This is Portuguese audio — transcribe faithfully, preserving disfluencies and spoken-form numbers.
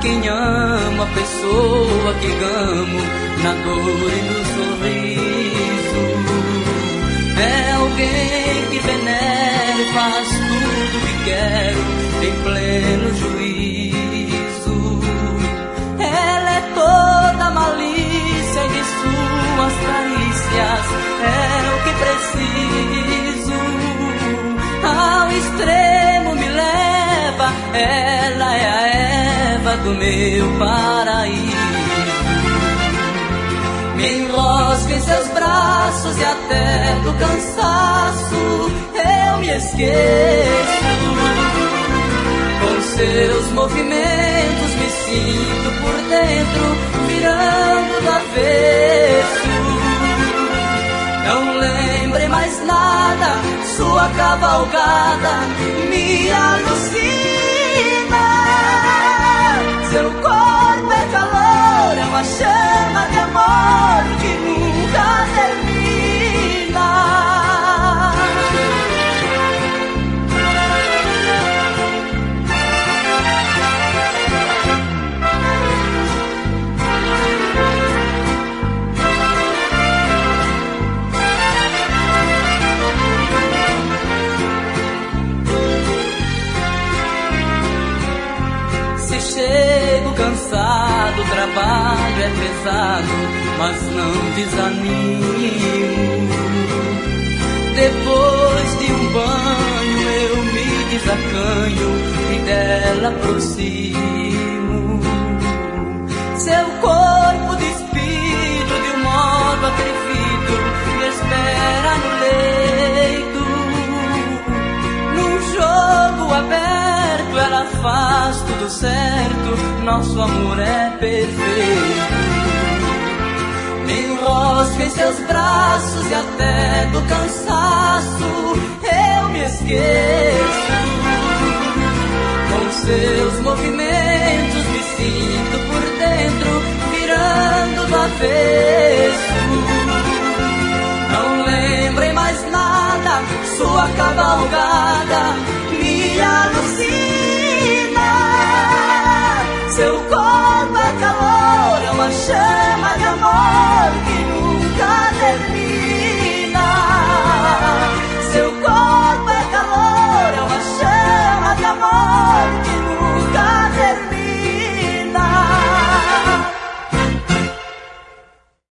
quem amo, a pessoa que amo, na dor e no sorriso. É alguém que venero, faz tudo que quero, em pleno juízo. Ela é toda malícia e de suas carícias é o que preciso. Ao extremo me leva, ela é a Eva do meu paraíso. Me enrosco em seus braços e até do cansaço eu me esqueço. Com seus movimentos me sinto por dentro virando do avesso. Não lembre mais nada, sua cavalgada me alucina. Seu corpo é calor, é uma chama de amor que nunca termina. Chego cansado, o trabalho é pesado, mas não desanimo. Depois de um banho eu me desacanho e dela aproximo. Seu corpo despido de um modo atrevido me espera no leito. Num jogo aberto ela faz tudo certo, nosso amor é perfeito. Me enrosco em seus braços e até do cansaço eu me esqueço. Com seus movimentos me sinto por dentro virando do avesso. Não lembrem mais nada, sua cavalgada